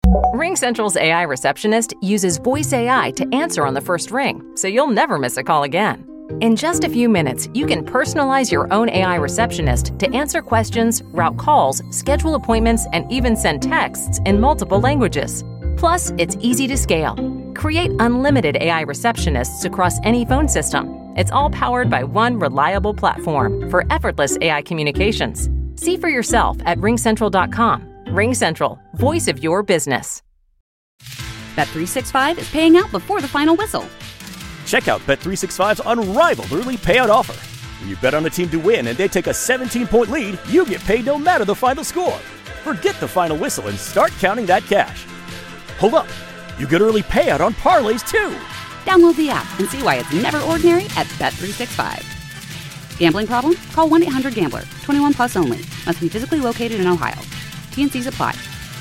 RingCentral's AI receptionist uses voice AI to answer on the first ring, so you'll never miss a call again. In just a few minutes, you can personalize your own AI receptionist to answer questions, route calls, schedule appointments, and even send texts in multiple languages. Plus, it's easy to scale. Create unlimited AI receptionists across any phone system. It's all powered by one reliable platform for effortless AI communications. See for yourself at ringcentral.com. RingCentral, voice of your business. Bet365 is paying out before the final whistle. Check out Bet365's unrivaled early payout offer. When you bet on a team to win and they take a 17-point lead, you get paid no matter the final score. Forget the final whistle and start counting that cash. Hold up. You get early payout on parlays, too. Download the app and see why it's never ordinary at Bet365. Gambling problem? Call 1-800-GAMBLER. 21 plus only. Must be physically located in Ohio. T&Cs apply.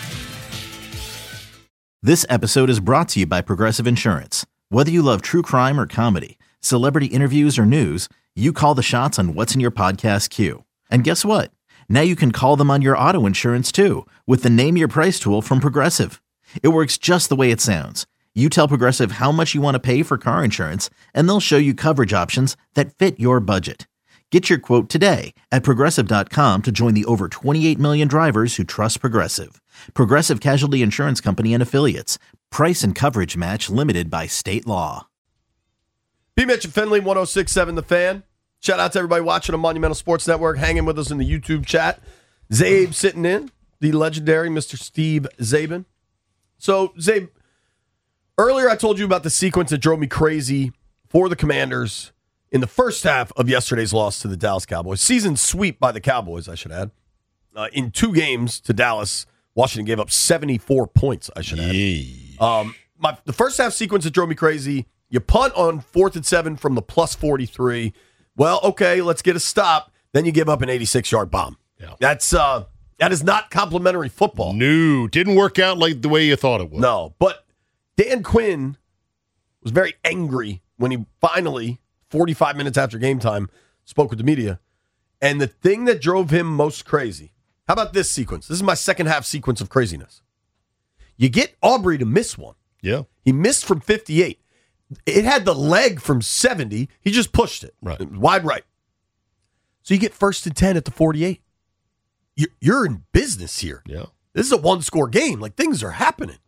This episode is brought to you by Progressive Insurance. Whether you love true crime or comedy, celebrity interviews or news, you call the shots on what's in your podcast queue. And guess what? Now you can call them on your auto insurance, too, with the Name Your Price tool from Progressive. It works just the way it sounds. You tell Progressive how much you want to pay for car insurance, and they'll show you coverage options that fit your budget. Get your quote today at Progressive.com to join the over 28 million drivers who trust Progressive. Progressive Casualty Insurance Company and Affiliates. Price and coverage match limited by state law. B. Mitch and Finley, 106.7 The Fan. Shout out to everybody watching on Monumental Sports Network, hanging with us in the YouTube chat. Zabe sitting in, the legendary Mr. Steve Zabin. So, Zabe, earlier I told you about the sequence that drove me crazy for the Commanders in the first half of yesterday's loss to the Dallas Cowboys. Season sweep by the Cowboys, I should add. In 2 games to Dallas, Washington gave up 74 points, I should add. The first half sequence that drove me crazy, you punt on 4th and 7 from the plus 43. Well, okay, let's get a stop. Then you give up an 86-yard bomb. Yeah. That is not complimentary football. No, didn't work out like the way you thought it would. No, but Dan Quinn was very angry when he finally, 45 minutes after game time, spoke with the media. And the thing that drove him most crazy, how about this sequence? This is my second half sequence of craziness. You get Aubrey to miss one. Yeah. He missed from 58. It had the leg from 70. He just pushed it. Right. Wide right. So you get 1st and 10 at the 48. You're in business here. Yeah. This is a 1-score game. Like, things are happening.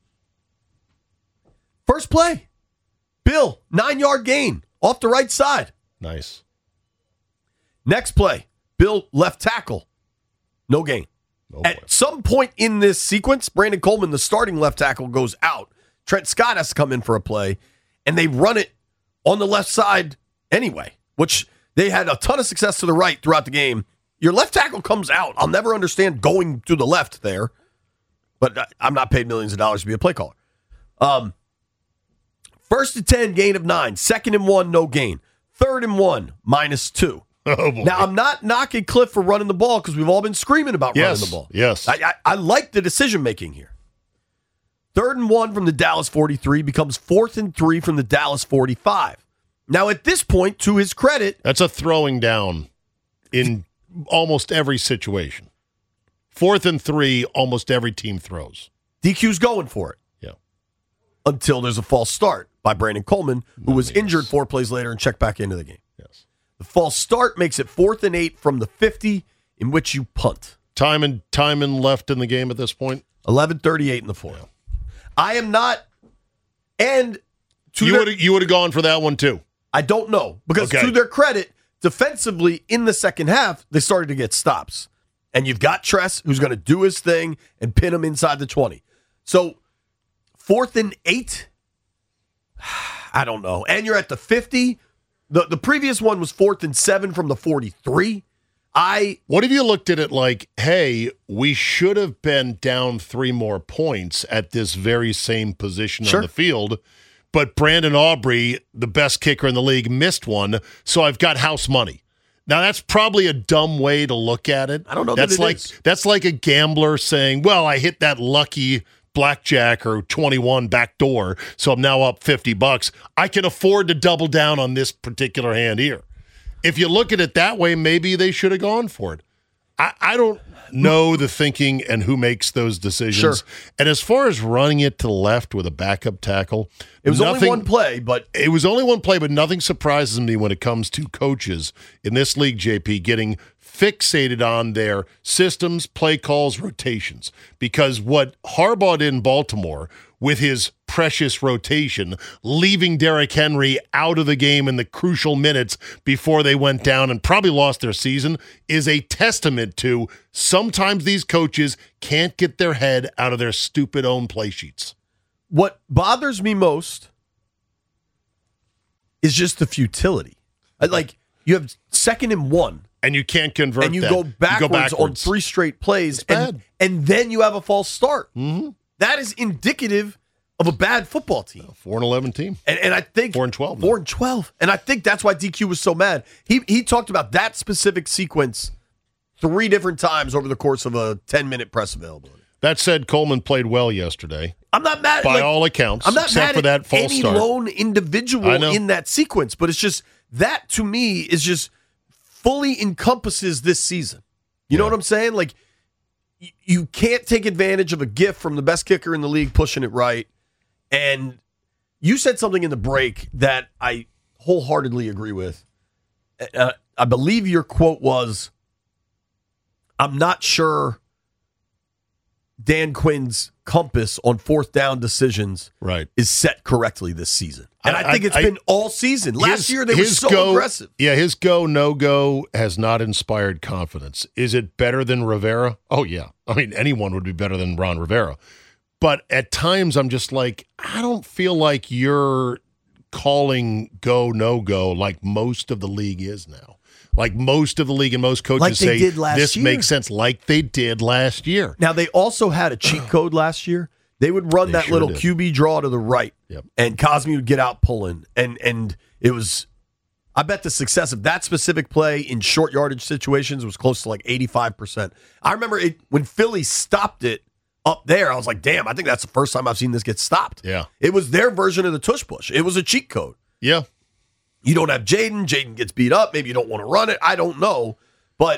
First play. Bill, 9-yard gain off the right side. Nice. Next play. Bill, left tackle. No gain. Oh, boy. At some point in this sequence, Brandon Coleman, the starting left tackle, goes out. Trent Scott has to come in for a play, and they run it on the left side anyway, which they had a ton of success to the right throughout the game. Your left tackle comes out. I'll never understand going to the left there, but I'm not paid millions of dollars to be a play caller. 1st and 10, gain of 9. 2nd and 1, no gain. 3rd and 1, -2. Oh, boy. Now, I'm not knocking Cliff for running the ball because we've all been screaming about running the ball. Yes. I like the decision-making here. 3rd and 1 from the Dallas 43 becomes 4th and 3 from the Dallas 45. Now, at this point, to his credit, That's a throwing down in almost every situation. 4th and 3, almost every team throws. DQ's going for it. Yeah. Until there's a false start by Brandon Coleman, who was injured 4 plays later and checked back into the game. Yes. The false start makes it 4th and 8 from the 50, in which you punt. Time and left in the game at this point. 11:38 in the fourth. Yeah. I am not, and to You would have gone for that one too. I don't know, because to their credit, defensively in the second half, they started to get stops. And you've got Tress, who's going to do his thing and pin him inside the 20. So 4th and 8, I don't know. And you're at the 50. The previous one was 4th and 7 from the 43. What if you looked at it like, hey, we should have been down 3 more points at this very same position on the field, but Brandon Aubrey, the best kicker in the league, missed one, so I've got house money. Now, that's probably a dumb way to look at it. I don't know that's that it is. That's like a gambler saying, well, I hit that lucky blackjack or 21 backdoor, so I'm now up $50. I can afford to double down on this particular hand here. If you look at it that way, maybe they should have gone for it. I don't know the thinking and who makes those decisions. Sure. And as far as running it to the left with a backup tackle, it was only one play, but nothing surprises me when it comes to coaches in this league, JP, getting fixated on their systems, play calls, rotations. Because what Harbaugh did in Baltimore with his precious rotation, leaving Derrick Henry out of the game in the crucial minutes before they went down and probably lost their season, is a testament to sometimes these coaches can't get their head out of their stupid own play sheets. What bothers me most is just the futility. Like, you have 2nd and 1. And you can't convert and you that. go backwards on 3 straight plays, and then you have a false start. Mm-hmm. That is indicative of a bad football team. 4-11 team. And I think 4-12. 4-12. And I think that's why DQ was so mad. He talked about that specific sequence 3 different times over the course of a 10-minute press availability. That said, Coleman played well yesterday. I'm not mad by all accounts. I'm not except mad for that at false any start. lone individual in that sequence, but it's just that to me is just fully encompasses this season. You know what I'm saying? Like, you can't take advantage of a gift from the best kicker in the league pushing it right. And you said something in the break that I wholeheartedly agree with. I believe your quote was, I'm not sure Dan Quinn's compass on 4th down decisions is set correctly this season. And I think it's been all season. Last year, they were so aggressive. Yeah, his go, no-go has not inspired confidence. Is it better than Rivera? Oh, yeah. I mean, anyone would be better than Ron Rivera. But at times, I'm just like, I don't feel like you're calling go, no-go like most of the league is now. Like most of the league and most coaches say, this makes sense, like they did last year. Now, they also had a cheat code last year. They would run that little QB draw to the right, and Cosme would get out pulling. And it was, I bet the success of that specific play in short yardage situations was close to like 85%. I remember it when Philly stopped it up there. I was like, damn, I think that's the first time I've seen this get stopped. Yeah. It was their version of the tush push. It was a cheat code. Yeah. You don't have Jaden. Jaden gets beat up. Maybe you don't want to run it. I don't know. But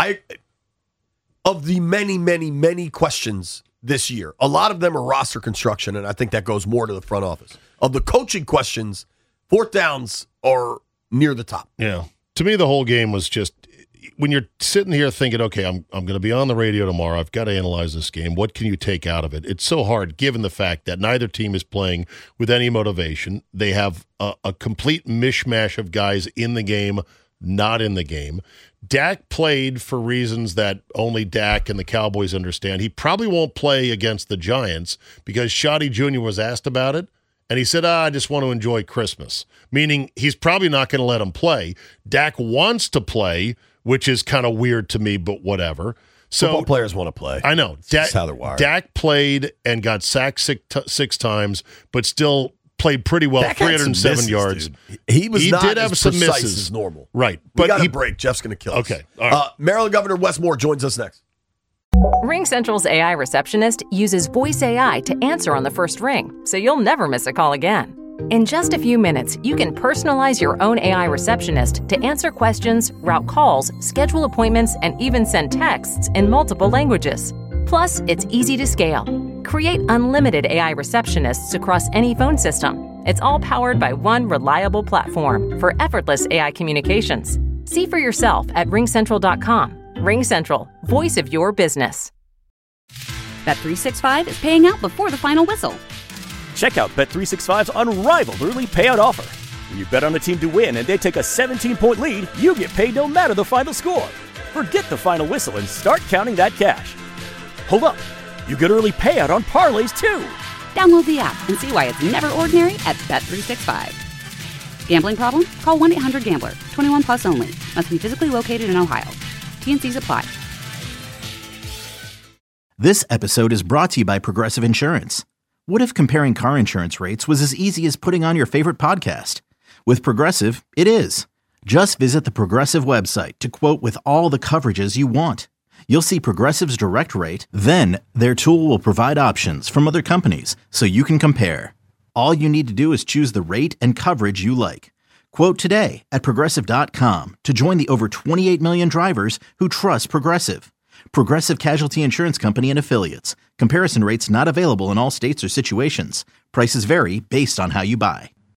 of the many, many, many questions this year, a lot of them are roster construction, and I think that goes more to the front office. Of the coaching questions, 4th downs are near the top. Yeah. To me, the whole game was just, when you're sitting here thinking, okay, I'm going to be on the radio tomorrow, I've got to analyze this game, what can you take out of it? It's so hard given the fact that neither team is playing with any motivation. They have a complete mishmash of guys in the game, not in the game. Dak played for reasons that only Dak and the Cowboys understand. He probably won't play against the Giants because Shoddy Jr. was asked about it, and he said, I just want to enjoy Christmas, meaning he's probably not going to let him play. Dak wants to play, which is kind of weird to me, but whatever. So football players want to play. I know. That's how they're wired. Dak played and got sacked 6 times, but still played pretty well, 307 yards. Dude. He not did as have some precise misses. as normal. Right. We got a break. Jeff's going to kill us. Okay. All right. Maryland Governor Wes Moore joins us next. RingCentral's AI receptionist uses voice AI to answer on the first ring, so you'll never miss a call again. In just a few minutes, you can personalize your own AI receptionist to answer questions, route calls, schedule appointments, and even send texts in multiple languages. Plus, it's easy to scale. Create unlimited AI receptionists across any phone system. It's all powered by one reliable platform for effortless AI communications. See for yourself at RingCentral.com. RingCentral, voice of your business. Bet365 is paying out before the final whistle. Check out Bet365's unrivaled early payout offer. When you bet on a team to win and they take a 17-point lead, you get paid no matter the final score. Forget the final whistle and start counting that cash. Hold up. You get early payout on parlays, too. Download the app and see why it's never ordinary at Bet365. Gambling problem? Call 1-800-GAMBLER. 21 plus only. Must be physically located in Ohio. T&Cs apply. This episode is brought to you by Progressive Insurance. What if comparing car insurance rates was as easy as putting on your favorite podcast? With Progressive, it is. Just visit the Progressive website to quote with all the coverages you want. You'll see Progressive's direct rate, then their tool will provide options from other companies so you can compare. All you need to do is choose the rate and coverage you like. Quote today at Progressive.com to join the over 28 million drivers who trust Progressive. Progressive Casualty Insurance Company and Affiliates. Comparison rates not available in all states or situations. Prices vary based on how you buy.